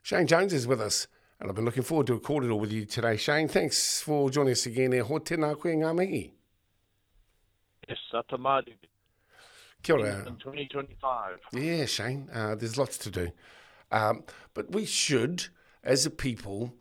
Shane Jones is with us, and I've been looking forward to a cordial with you today, Shane. Thanks for joining us again. E ho tēnā koe ngā mihi. Yes, Satamadi Kia ora. in 2025. Yeah, Shane, there's lots to do. But we should, as a people,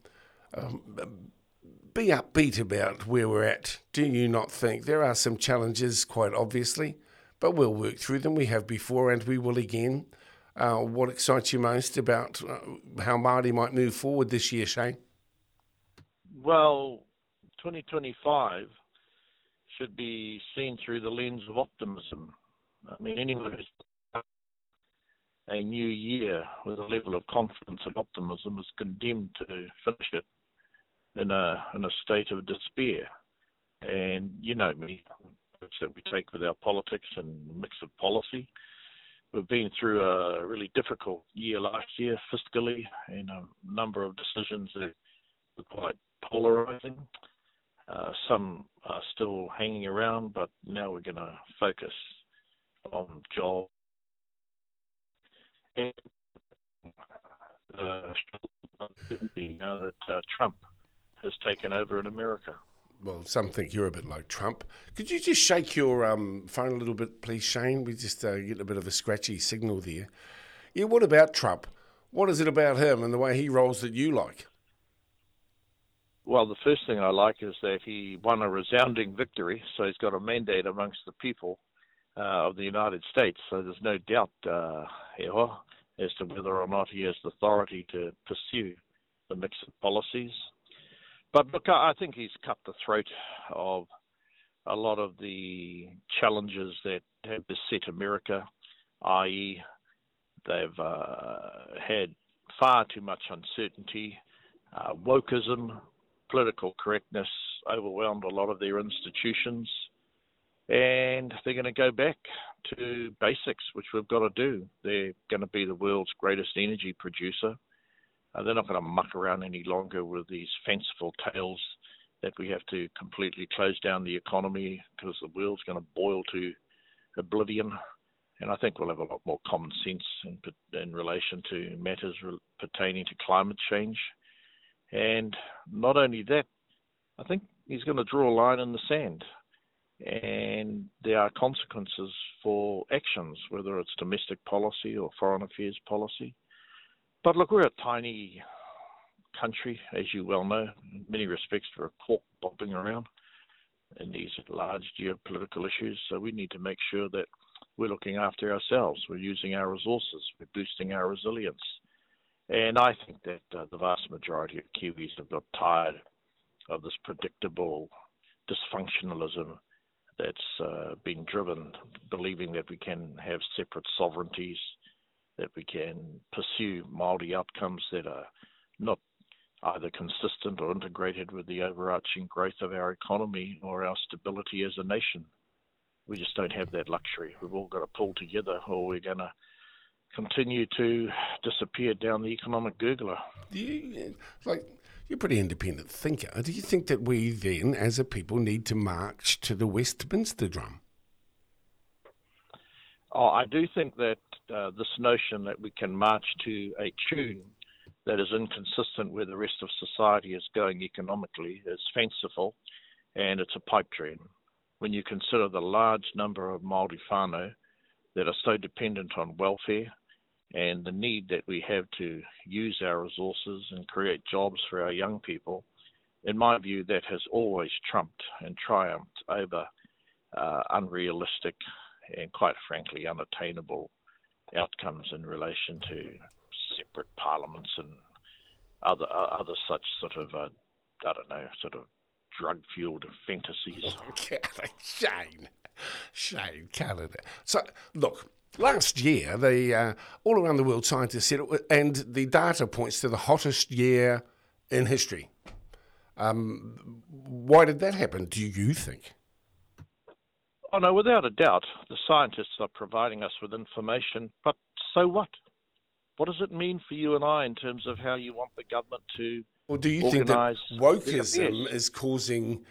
be upbeat about where we're at. Do you not think? There are some challenges, quite obviously, but we'll work through them. We have before and we will again. What excites you most about how Māori might move forward this year, Shane? Well, 2025 should be seen through the lens of optimism. I mean, anyone who's a new year with a level of confidence and optimism is condemned to finish it in a state of despair. And you know me, that we take with our politics and mix of policy. We've been through a really difficult year last year fiscally, and a number of decisions that were quite polarising. Some are still hanging around, but now we're going to focus on jobs and now that Trump has taken over in America. Well, some think you're a bit like Trump. Could you just shake your phone a little bit, please, Shane? We just get a bit of a scratchy signal there. Yeah, what about Trump? What is it about him and the way he rolls that you like? Well, the first thing I like is that he won a resounding victory, so he's got a mandate amongst the people of the United States. So there's no doubt as to whether or not he has the authority to pursue the mix of policies. But look, I think he's cut the throat of a lot of the challenges that have beset America, i.e. they've had far too much uncertainty, wokeism, political correctness overwhelmed a lot of their institutions, and they're going to go back to basics, which we've got to do. They're going to be the world's greatest energy producer. They're not going to muck around any longer with these fanciful tales that we have to completely close down the economy because the world's going to boil to oblivion. And I think we'll have a lot more common sense in relation to matters pertaining to climate change. And not only that, I think he's going to draw a line in the sand. And there are consequences for actions, whether it's domestic policy or foreign affairs policy. But look, we're a tiny country, as you well know. In many respects, we're a cork bobbing around in these large geopolitical issues. So we need to make sure that we're looking after ourselves. We're using our resources. We're boosting our resilience. And I think that the vast majority of Kiwis have got tired of this predictable dysfunctionalism that's been driven, believing that we can have separate sovereignties, that we can pursue Māori outcomes that are not either consistent or integrated with the overarching growth of our economy or our stability as a nation. We just don't have that luxury. We've all got to pull together or we're going to continue to disappear down the economic gurgler. You're a pretty independent thinker. Do you think that we then, as a people, need to march to the Westminster drum? Oh, I do think that this notion that we can march to a tune that is inconsistent where the rest of society is going economically is fanciful, and it's a pipe dream. When you consider the large number of Māori whānau that are so dependent on welfare and the need that we have to use our resources and create jobs for our young people, in my view, that has always trumped and triumphed over unrealistic and quite frankly unattainable outcomes in relation to separate parliaments and other such sort of drug-fueled fantasies. Shane, Canada. So look, last year the all around the world scientists said and the data points to the hottest year in history. Why did that happen, do you think? Oh, no, without a doubt, the scientists are providing us with information, but so what? What does it mean for you and I in terms of how you want the government to organise? Well, do you think that wokeism is causing...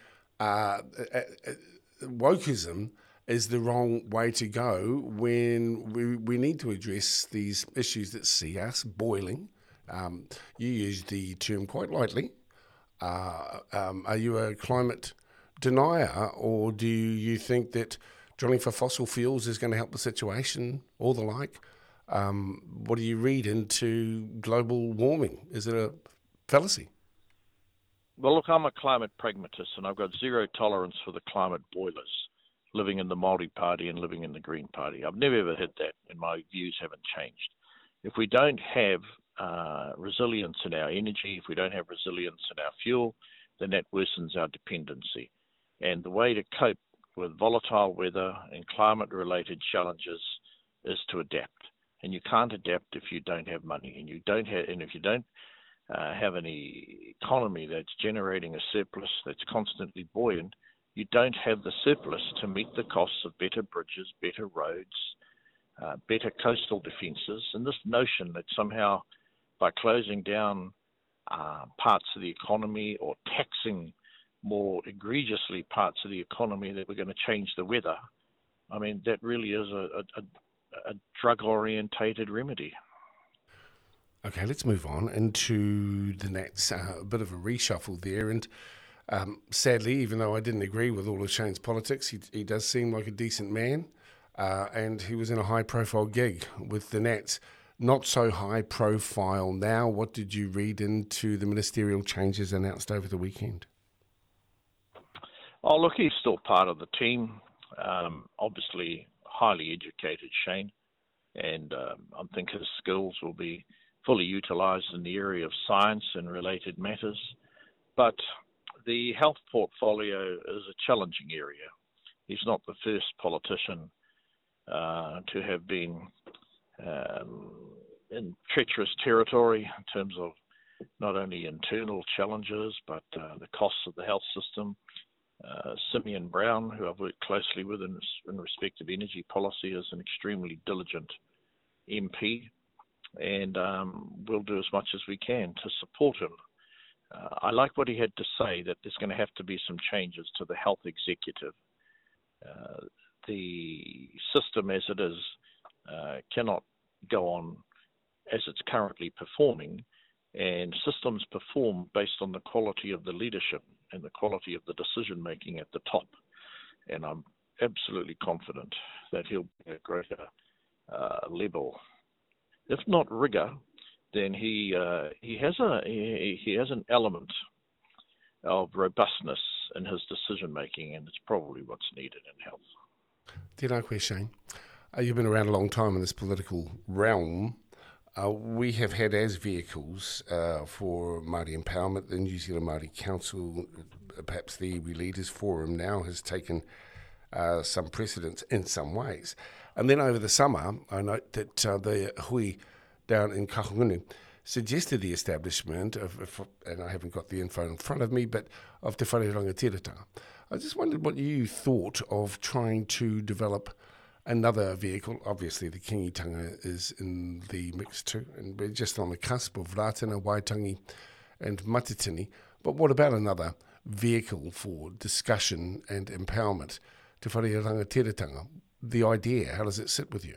wokeism is the wrong way to go when we need to address these issues that see us boiling You use the term quite lightly. Are you a climate denier, or do you think that drilling for fossil fuels is going to help the situation or the like? What do you read into global warming? Is it a fallacy? Well, look, I'm a climate pragmatist, and I've got zero tolerance for the climate boilers, living in the Māori Party and living in the Green Party. I've never ever hit that, and my views haven't changed. If we don't have resilience in our energy, if we don't have resilience in our fuel, then that worsens our dependency. And the way to cope with volatile weather and climate-related challenges is to adapt. And you can't adapt if you don't have money, and if you don't have an economy that's generating a surplus that's constantly buoyant, you don't have the surplus to meet the costs of better bridges, better roads, better coastal defences. And this notion that somehow by closing down parts of the economy or taxing more egregiously parts of the economy that we're going to change the weather, I mean, that really is a drug-orientated remedy. Okay, let's move on into the Nats. A bit of a reshuffle there, and sadly, even though I didn't agree with all of Shane's politics, he does seem like a decent man, and he was in a high-profile gig with the Nats. Not so high-profile now. What did you read into the ministerial changes announced over the weekend? Oh, look, he's still part of the team. Obviously, highly educated, Shane, and I think his skills will be fully utilised in the area of science and related matters. But the health portfolio is a challenging area. He's not the first politician to have been in treacherous territory in terms of not only internal challenges, but the costs of the health system. Simeon Brown, who I've worked closely with in respect of energy policy, is an extremely diligent MP, and we'll do as much as we can to support him. I like what he had to say, that there's going to have to be some changes to the health executive. The system as it is cannot go on as it's currently performing, and systems perform based on the quality of the leadership and the quality of the decision making at the top. And I'm absolutely confident that he'll be a greater level, if not rigor, then he has an element of robustness in his decision making, and it's probably what's needed in health. Tēnā koe, Shane. You've been around a long time in this political realm. We have had as vehicles for Māori empowerment, the New Zealand Māori Council, perhaps the Iwi Leaders Forum now has taken some precedence in some ways. And then over the summer, I note that the hui down in Kahungunu suggested the establishment of, and I haven't got the info in front of me, but of Te Whare Rangitirata. I just wondered what you thought of trying to develop another vehicle. Obviously, the Kingitanga is in the mix too, and we're just on the cusp of Ratana, Waitangi and Matatini. But what about another vehicle for discussion and empowerment? Te Whare Rangitirata, the idea, how does it sit with you?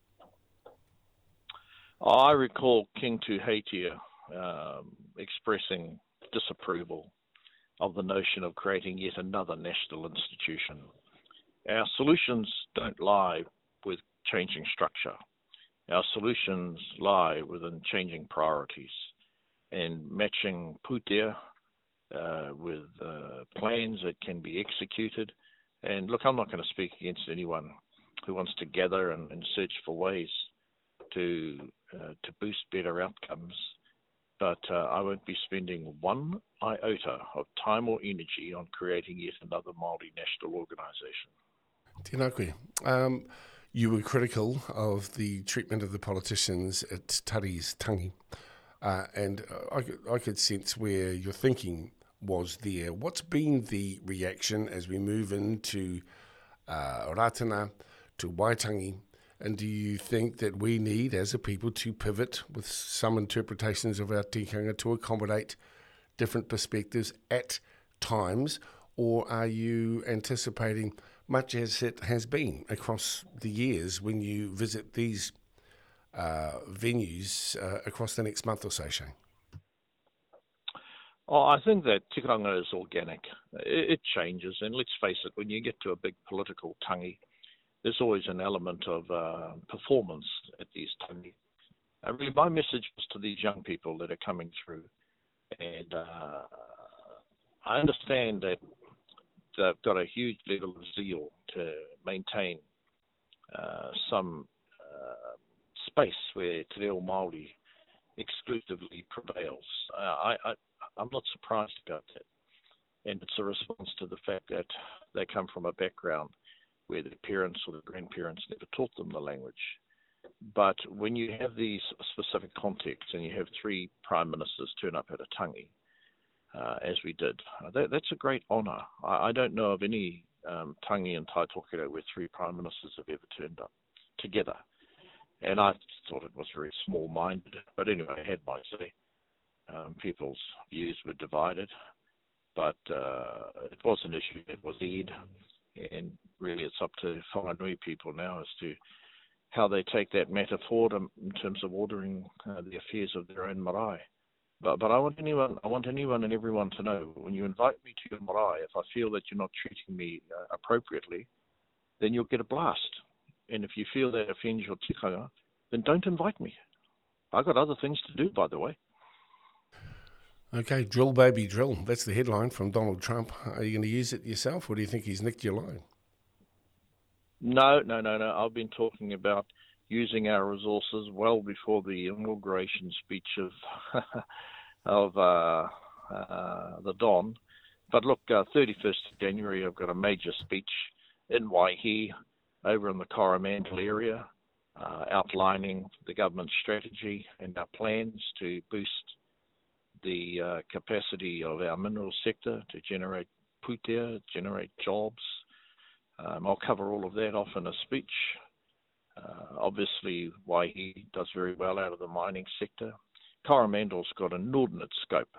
I recall King Tuheitia expressing disapproval of the notion of creating yet another national institution. Our solutions don't lie with changing structure. Our solutions lie within changing priorities and matching putea with plans that can be executed. And look, I'm not going to speak against anyone who wants to gather and search for ways to boost better outcomes, but I won't be spending one iota of time or energy on creating yet another Māori national organisation. Tēnā koe. You were critical of the treatment of the politicians at Tari's Tangi, and I could sense where your thinking was there. What's been the reaction as we move into Ratana, to Waitangi, and do you think that we need, as a people, to pivot with some interpretations of our tikanga to accommodate different perspectives at times, or are you anticipating, much as it has been across the years when you visit these venues across the next month or so, Shane? Oh, I think that tikanga is organic. It changes, and let's face it, when you get to a big political tangi, there's always an element of performance at these tangi. Really, my message was to these young people that are coming through, and I understand that they've got a huge level of zeal to maintain some space where Te Reo Māori exclusively prevails. I'm not surprised about that. And it's a response to the fact that they come from a background where their parents or their grandparents never taught them the language. But when you have these specific contexts and you have 3 prime ministers turn up at a tangi, as we did, that's a great honour. I don't know of any tangi in Taitokere where 3 prime ministers have ever turned up together. And I thought it was very small-minded. But anyway, I had my say. People's views were divided. But it was an issue that was aired. And really it's up to Whanganui people now as to how they take that matter forward in terms of ordering the affairs of their own marae. But I want anyone and everyone to know, when you invite me to your marae, if I feel that you're not treating me appropriately, then you'll get a blast. And if you feel that offends your tikanga, then don't invite me. I've got other things to do, by the way. Okay, drill, baby, drill. That's the headline from Donald Trump. Are you going to use it yourself, or do you think he's nicked your line? No. I've been talking about using our resources well before the inauguration speech of the Don. But look, 31st of January, I've got a major speech in Waihi, over in the Coromandel area, outlining the government's strategy and our plans to boost the capacity of our mineral sector to generate putea, generate jobs. I'll cover all of that off in a speech. Obviously, Waihi does very well out of the mining sector. Coromandel's got an inordinate scope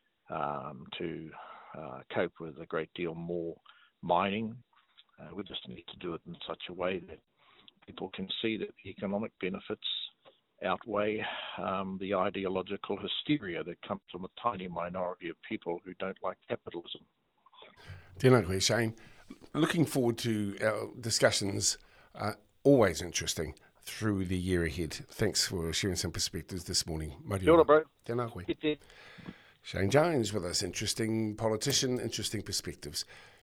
to cope with a great deal more mining. We just need to do it in such a way that people can see that the economic benefits outweigh the ideological hysteria that comes from a tiny minority of people who don't like capitalism. Tēnā koe, Shane. Looking forward to our discussions, always interesting, through the year ahead. Thanks for sharing some perspectives this morning. Kia ora, bro. Tēnā koe. Shane Jones with us, interesting politician, interesting perspectives.